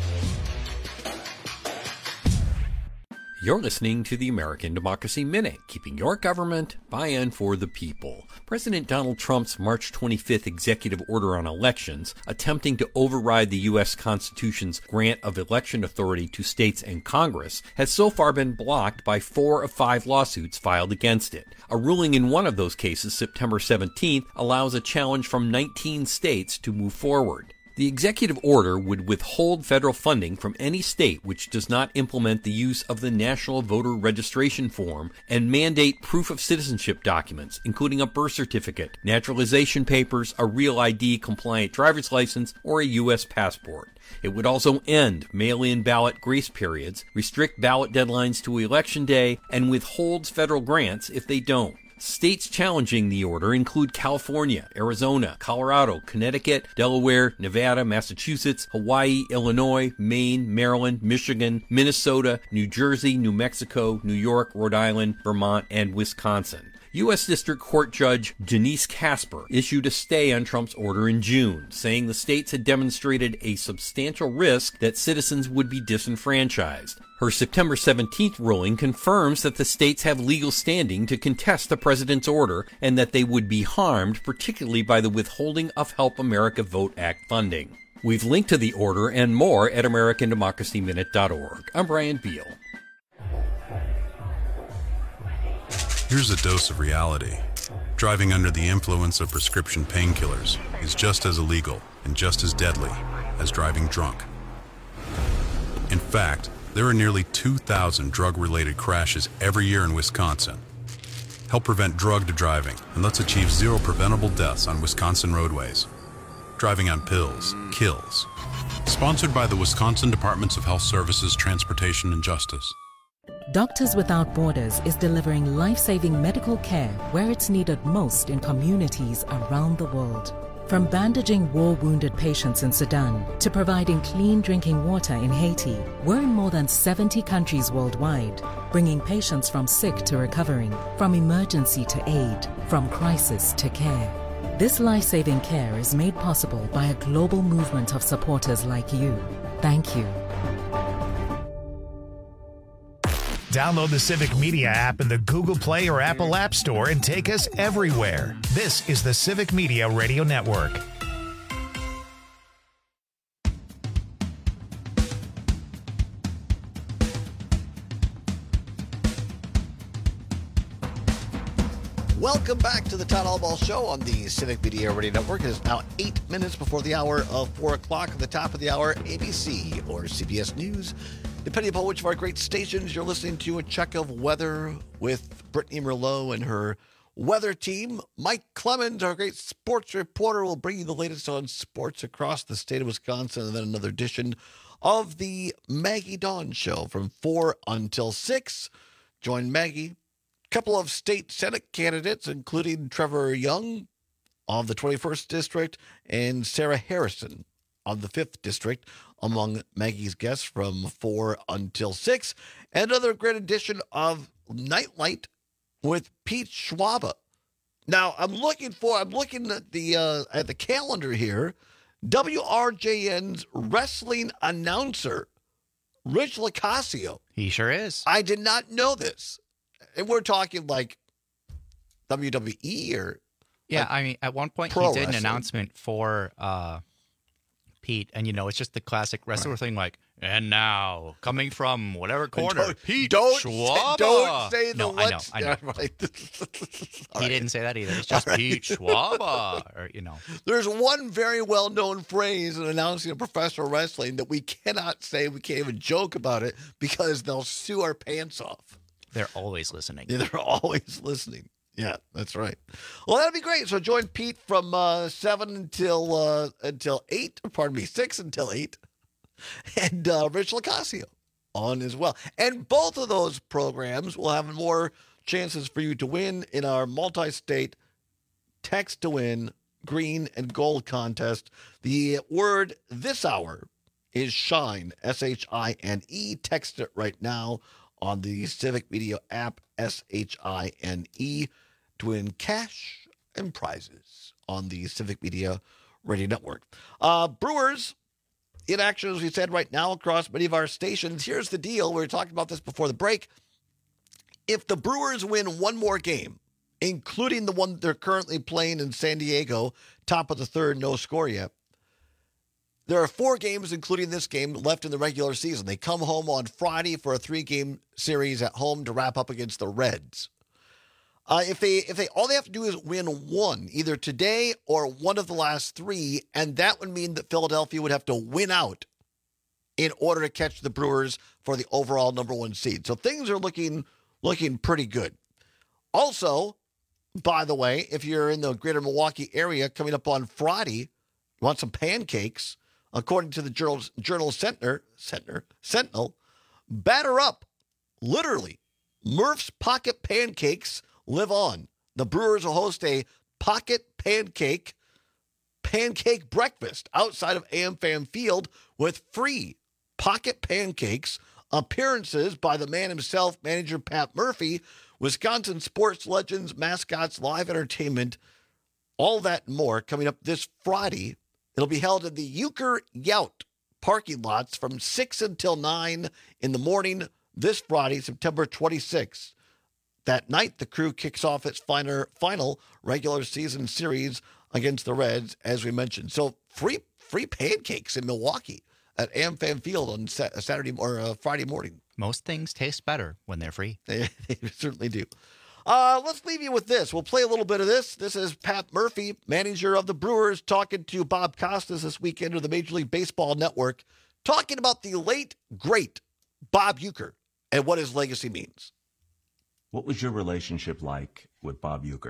You're listening to the American Democracy Minute, keeping your government by and for the people. President Donald Trump's March 25th executive order on elections, attempting to override the U.S. Constitution's grant of election authority to states and Congress, has so far been blocked by 4 of 5 lawsuits filed against it. A ruling in one of those cases, September 17th, allows a challenge from 19 states to move forward. The executive order would withhold federal funding from any state which does not implement the use of the National Voter Registration Form and mandate proof of citizenship documents, including a birth certificate, naturalization papers, a Real ID compliant driver's license, or a U.S. passport. It would also end mail-in ballot grace periods, restrict ballot deadlines to Election Day, and withholds federal grants if they don't. States challenging the order include California, Arizona, Colorado, Connecticut, Delaware, Nevada, Massachusetts, Hawaii, Illinois, Maine, Maryland, Michigan, Minnesota, New Jersey, New Mexico, New York, Rhode Island, Vermont, and Wisconsin. U.S. District Court Judge Janice Casper issued a stay on Trump's order in June, saying the states had demonstrated a substantial risk that citizens would be disenfranchised. Her September 17th ruling confirms that the states have legal standing to contest the president's order and that they would be harmed, particularly by the withholding of Help America Vote Act funding. We've linked to the order and more at AmericanDemocracyMinute.org. I'm Brian Beal. Here's a dose of reality. Driving under the influence of prescription painkillers is just as illegal and just as deadly as driving drunk. In fact, there are nearly 2,000 drug-related crashes every year in Wisconsin. Help prevent drug driving, and let's achieve 0 preventable deaths on Wisconsin roadways. Driving on pills kills. Sponsored by the Wisconsin Departments of Health Services, Transportation, and Justice. Doctors Without Borders is delivering life-saving medical care where it's needed most in communities around the world. From bandaging war-wounded patients in Sudan to providing clean drinking water in Haiti, we're in more than 70 countries worldwide, bringing patients from sick to recovering, from emergency to aid, from crisis to care. This life-saving care is made possible by a global movement of supporters like you. Thank you. Download the Civic Media app in the Google Play or Apple App Store and take us everywhere. This is the Civic Media Radio Network. Welcome back to the Todd Allball Show on the Civic Media Radio Network. It is now 8 minutes before the hour of 4 o'clock. At the top of the hour, ABC or CBS News. Depending upon which of our great stations you're listening to, a check of weather with Brittany Merlot and her weather team. Mike Clemens, our great sports reporter, will bring you the latest on sports across the state of Wisconsin, and then another edition of the Maggie Dawn Show from 4 until 6. Join Maggie. A couple of state Senate candidates, including Trevor Young of the 21st District and Sarah Harrison of the 5th District, among Maggie's guests from 4 until 6. And another great edition of Nightlight with Pete Schwaba. Now, I'm looking at the calendar here. WRJN's wrestling announcer, Rich Lacasio. He sure is. I did not know this. And we're talking like WWE or... Yeah, like I mean, at one point he did an announcement for... Pete, and it's just the classic wrestler thing, like, and now coming from whatever corner, Pete Schwaba. Don't say the I know. He didn't say that either. It's just Pete Schwaba, or There's one very well-known phrase in announcing a professional wrestling that we cannot say. We can't even joke about it because they'll sue our pants off. They're always listening. Yeah, they're always listening. Yeah, that's right. Well, that'll be great. So join Pete from 7 until 8. Pardon me, 6 until 8. And Rich Locascio on as well. And both of those programs will have more chances for you to win in our multi-state text to win green and gold contest. The word this hour is shine, SHINE. Text it right now on the Civic Media app, SHINE, to win cash and prizes on the Civic Media Radio Network. Brewers in action, as we said, right now across many of our stations. Here's the deal. We were talking about this before the break. If the Brewers win one more game, including the one they're currently playing in San Diego, top of the third, no score yet, there are 4 games, including this game, left in the regular season. They come home on Friday for a 3-game series at home to wrap up against the Reds. If they all they have to do is win one, either today or one of the last 3, and that would mean that Philadelphia would have to win out in order to catch the Brewers for the overall number 1 seed. So things are looking pretty good. Also, by the way, if you're in the greater Milwaukee area coming up on Friday, you want some pancakes, according to the Journal Sentinel, batter up. Literally, Murph's Pocket Pancakes live on. The Brewers will host a pocket pancake breakfast outside of AmFam Field with free pocket pancakes, appearances by the man himself, manager Pat Murphy, Wisconsin sports legends, mascots, live entertainment, all that and more coming up this Friday. It'll be held in the Euchre Yount parking lots from 6 until 9 in the morning this Friday, September 26th. That night, the Crew kicks off its final regular season series against the Reds, as we mentioned. So free pancakes in Milwaukee at AmFam Field on Saturday or Friday morning. Most things taste better when they're free. They certainly do. Let's leave you with this. We'll play a little bit of this. This is Pat Murphy, manager of the Brewers, talking to Bob Costas this weekend of the Major League Baseball Network, talking about the late, great Bob Uecker and what his legacy means. What was your relationship like with Bob Uecker?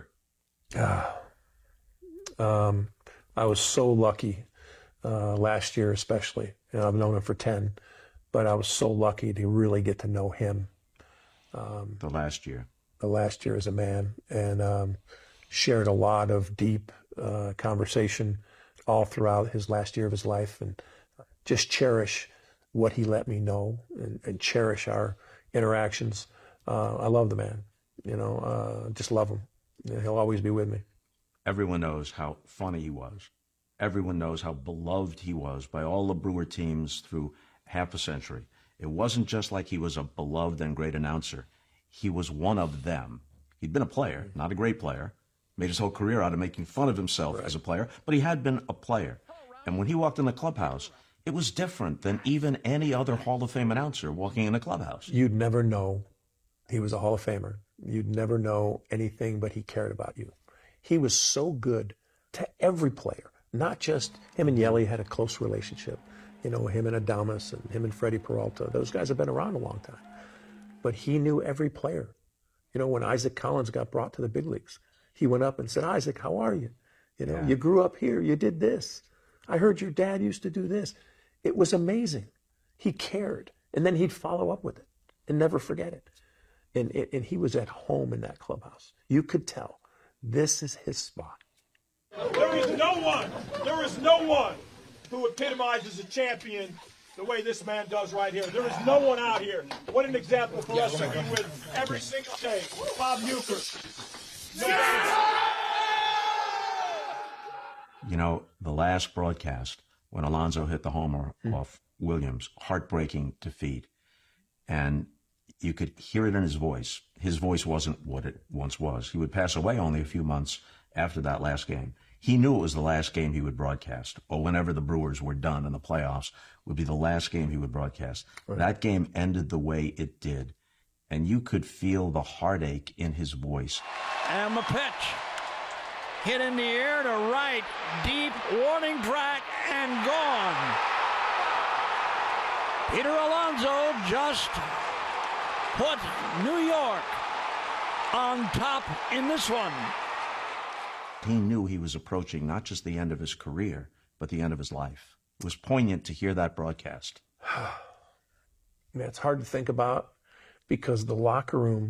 I was so lucky last year, especially. I've known him for 10, but I was so lucky to really get to know him. The last year as a man, and shared a lot of deep conversation all throughout his last year of his life, and just cherish what he let me know and cherish our interactions. I love the man, just love him. He'll always be with me. Everyone knows how funny he was. Everyone knows how beloved he was by all the Brewer teams through half a century. It wasn't just like he was a beloved and great announcer. He was one of them. He'd been a player, not a great player, made his whole career out of making fun of himself as a player, but he had been a player. And when he walked in the clubhouse, it was different than even any other Hall of Fame announcer walking in a clubhouse. You'd never know he was a Hall of Famer. You'd never know anything but he cared about you. He was so good to every player, not just him and Yelly had a close relationship. Him and Adames and him and Freddie Peralta. Those guys have been around a long time. But he knew every player. When Isaac Collins got brought to the big leagues, he went up and said, "Isaac, how are you? You grew up here. You did this. I heard your dad used to do this." It was amazing. He cared. And then he'd follow up with it and never forget it. And he was at home in that clubhouse. You could tell this is his spot. There is no one who epitomizes a champion the way this man does right here. There is no one out here. What an example for us to be with every single day. Bob Uecker. The last broadcast, when Alonso hit the homer off Williams, heartbreaking defeat. And you could hear it in his voice. His voice wasn't what it once was. He would pass away only a few months after that last game. He knew it was the last game he would broadcast, or whenever the Brewers were done in the playoffs, would be the last game he would broadcast. Right. That game ended the way it did, and you could feel the heartache in his voice. And the pitch. Hit in the air to right, deep, warning track, and gone. Peter Alonso just put New York on top in this one. He knew he was approaching not just the end of his career, but the end of his life. It was poignant to hear that broadcast. Man, it's hard to think about because the locker room,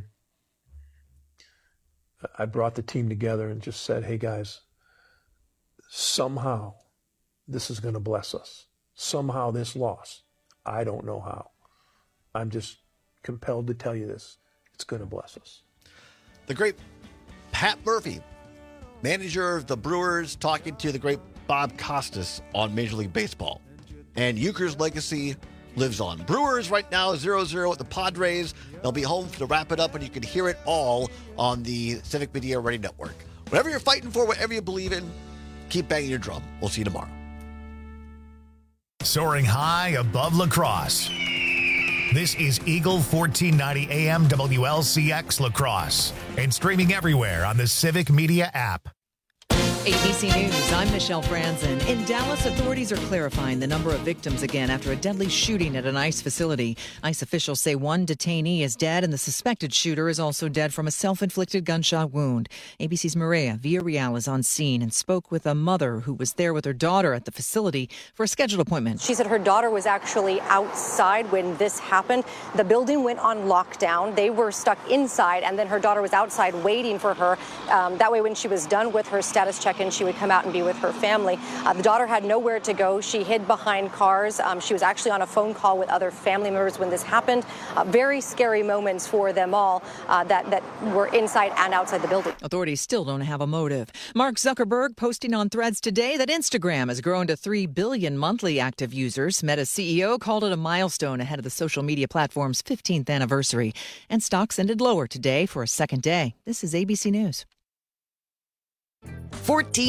I brought the team together and just said, hey guys, somehow this is going to bless us. Somehow this loss, I don't know how. I'm just compelled to tell you this. It's going to bless us. The great Pat Murphy, manager of the Brewers, talking to the great Bob Costas on Major League Baseball. And Euchre's legacy lives on. Brewers right now 0-0 at the Padres. They'll be home to wrap it up, and you can hear it all on the Civic Media Radio Network. Whatever you're fighting for, whatever you believe in, keep banging your drum. We'll see you tomorrow. Soaring high above La Crosse. This is Eagle 1490 AM WLCX La Crosse and streaming everywhere on the Civic Media app. ABC News, I'm Michelle Franzen. In Dallas, authorities are clarifying the number of victims again after a deadly shooting at an ICE facility. ICE officials say one detainee is dead and the suspected shooter is also dead from a self-inflicted gunshot wound. ABC's Maria Villarreal is on scene and spoke with a mother who was there with her daughter at the facility for a scheduled appointment. She said her daughter was actually outside when this happened. The building went on lockdown. They were stuck inside, and then her daughter was outside waiting for her. That way, when she was done with her status check, and she would come out and be with her family. The daughter had nowhere to go. She hid behind cars. She was actually on a phone call with other family members when this happened. Very scary moments for them all that were inside and outside the building. Authorities still don't have a motive. Mark Zuckerberg posting on Threads today that Instagram has grown to 3 billion monthly active users. Meta's CEO called it a milestone ahead of the social media platform's 15th anniversary. And stocks ended lower today for a second day. This is ABC News. 14